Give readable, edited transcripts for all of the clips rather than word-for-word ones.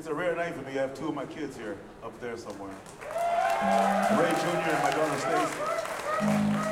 It's a rare night for me. I have two of my kids here, up there somewhere. Ray Jr. and my daughter Stacy.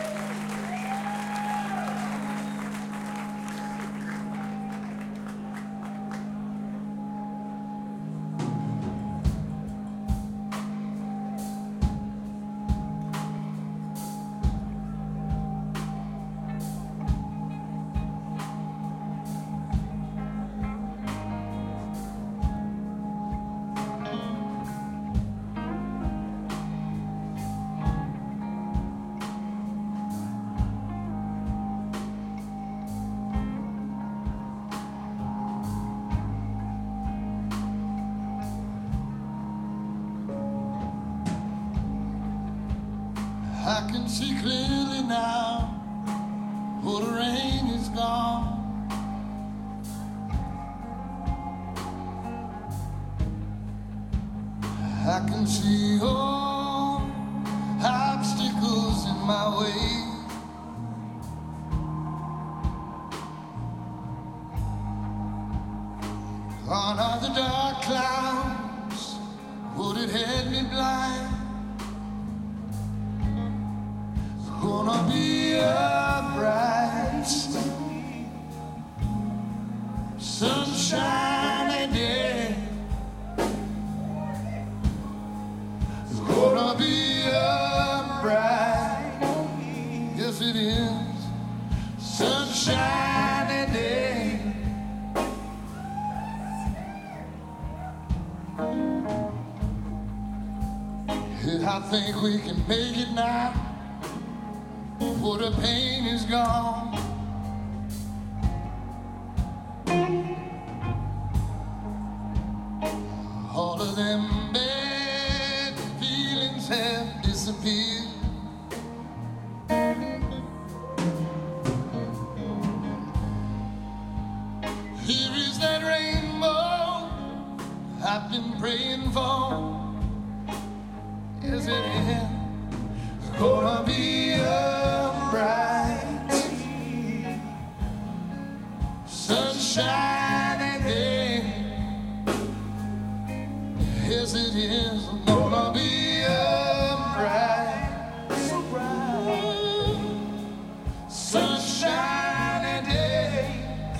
I can see clearly now, for the rain is gone. I can see all obstacles in my way. Gone are the dark clouds, would it had me blind? Gonna be a bright sunshiny day. It's gonna be a bright, yes it is, sunshiny day. Yeah, I think we can make it now, for the pain is gone. All of them bad feelings have disappeared. Here is that rainbow I've been praying for. Yes, it is. It's gonna be a bright sunshiny day. Yes, it is gonna be a bright, so bright, sunshiny day.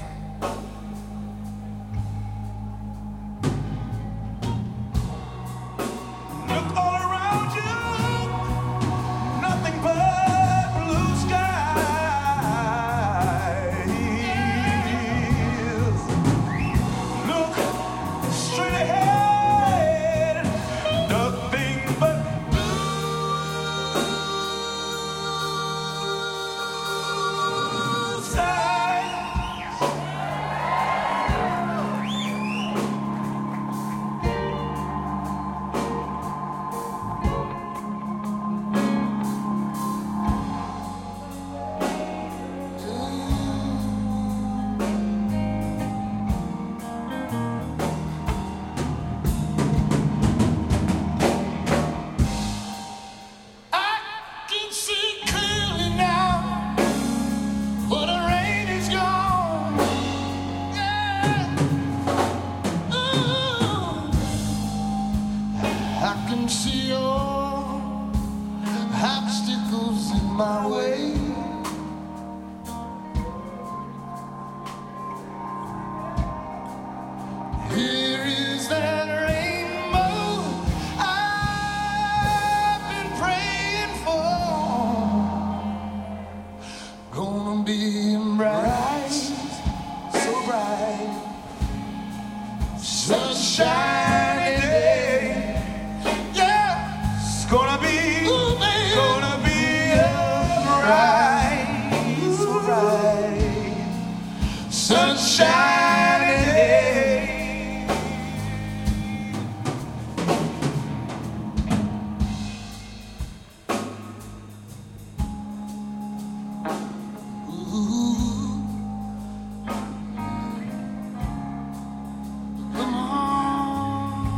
Look all around you, nothing but blue skies. Look straight ahead, nothing but blue skies. I can see clearly now, for the rain is gone. Yeah. Ooh. I can see all obstacles in my way. Here is that rainbow I've been praying for. Gonna be bright, so bright, sunshiny day. Yeah, It's gonna be, ooh, baby. gonna be a bright, so bright, sunshiny day. Ooh. Come on.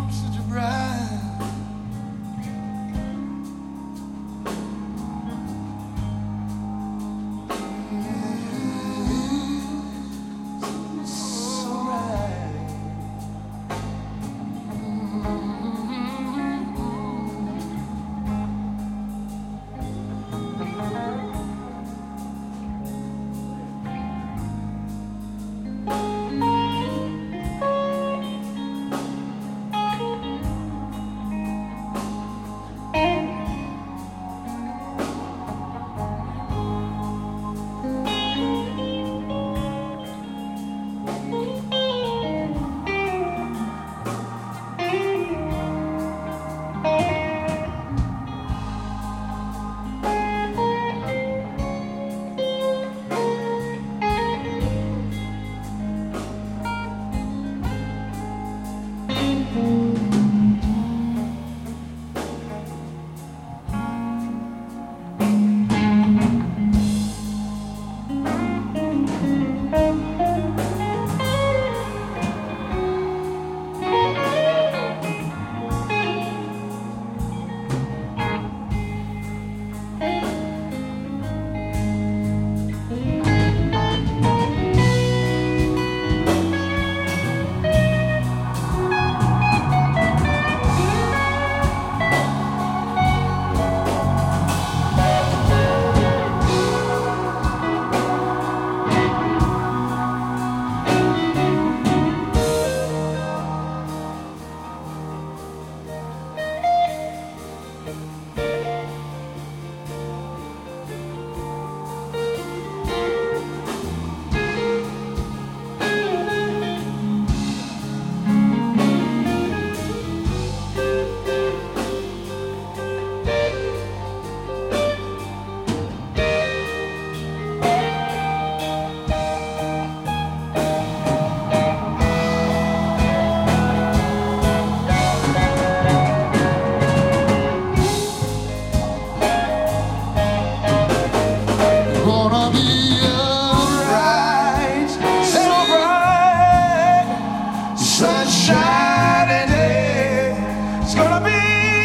Gonna be alright, so bright, sunshine and day. It's gonna be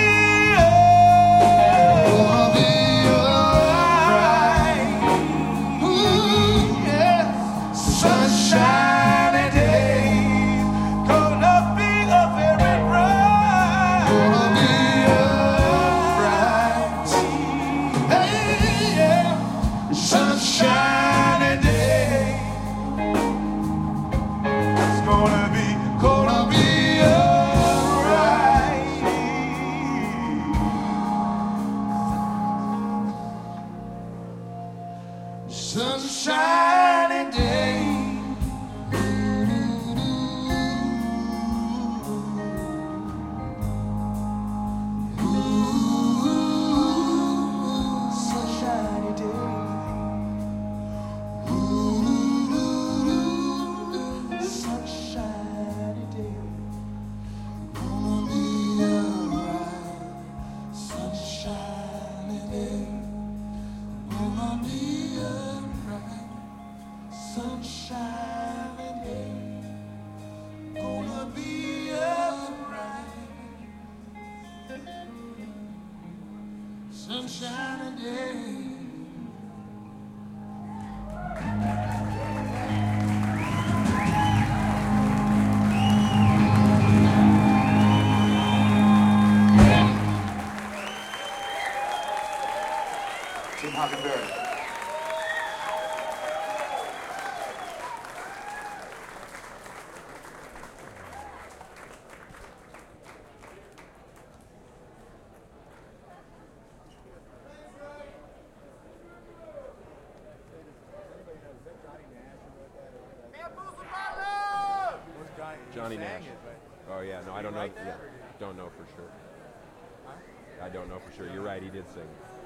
alright. Ooh, yeah, sunshine and day. Gonna be a very bright. Gonna be alright. Hey, yeah. Sunshine and day. It's gonna be alright. Sunshine and day. Ooh, sunshine and day. Sunshiny day, gonna be alright. Sunshiny day, gonna be alright. Sunshiny day, gonna be alright. Sunshiny day. Tim Hockenberry. Johnny Nash. Oh yeah, no, I don't know. Yeah, don't know for sure. I don't know for sure. You're right, he did sing.